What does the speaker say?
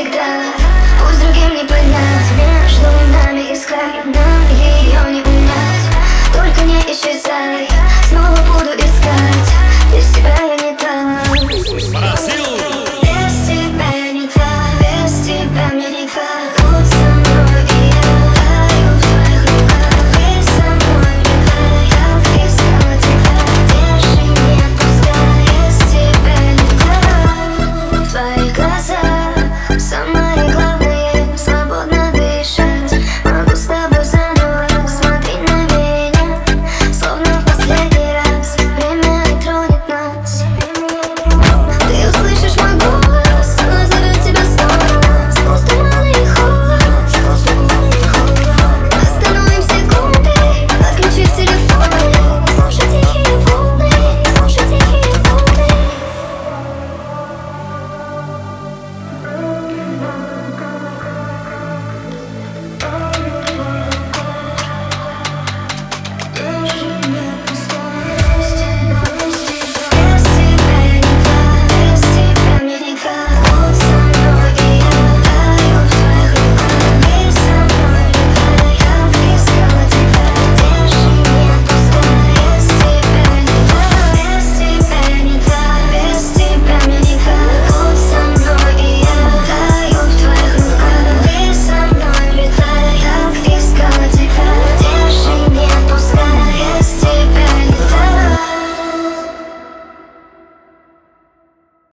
навсегда. Пусть другим не понять, между нами искать, нам ее не унять. Только не исчезай, снова буду искать, без тебя я не та.